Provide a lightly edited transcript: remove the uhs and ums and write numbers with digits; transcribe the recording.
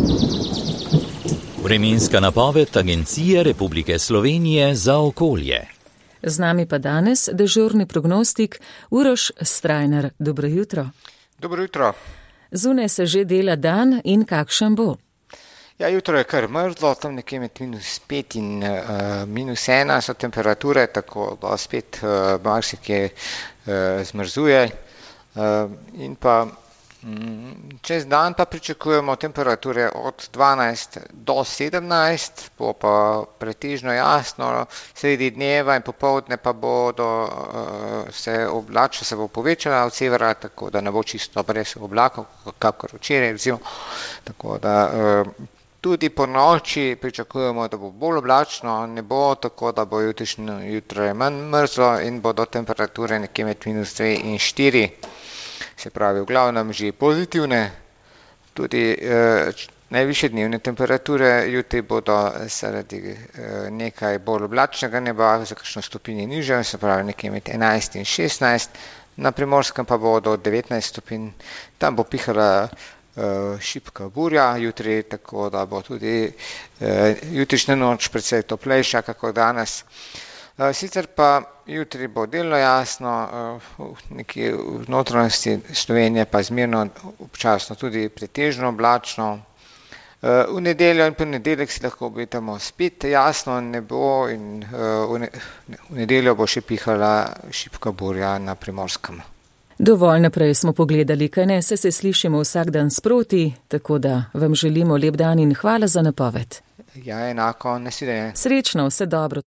Vremenska napoved Agencije Republike Slovenije za okolje. Z nami pa danes dežurni prognostik Uroš Strajnar. Dobro jutro. Dobro jutro. Zunaj se že dela dan in kakšen bo? Ja, jutro je kar mrzlo, tam nekje med -5 in -1 so temperature, tako da spet marsikje zmrzuje. In pa čez dan pa pričakujemo temperature od 12 do 17, bo pa pretežno jasno, sredi dneva in popoldne pa bodo oblačnost se bo povečala od severa, tako da ne bo čisto brez oblakov, kakor včeraj recimo. Tako da tudi po noči pričakujemo, da bo bolj oblačno, ne bo tako, da bo jutro manj mrzlo in bodo temperature nekje med -3 in 4. Se pravi, v glavnem že pozitivne. Tudi najvišje dnevne temperature jutri bodo zaradi nekaj bolj oblačnega neba, za kakšno stopinje nižje, se pravi nekje med 11 in 16. Na Primorskem pa bo do 19 stopinj, tam bo pihala šibka burja jutri, tako da bo tudi jutrišnja noč precej toplejša, kako danes. Sicer pa jutri bo delno jasno, nekje v notranjosti Slovenije pa zmerno občasno tudi pretežno oblačno. V nedeljo in ponedeljek si lahko obetamo spet jasno nebo in v nedeljo bo še pihala šibka burja na Primorskem. Dovolj naprej smo pogledali, kaj ne, se slišimo vsak dan sproti, tako da vam želimo lep dan in hvala za napoved. Ja, enako, nasvidenje. Srečno, vse dobro.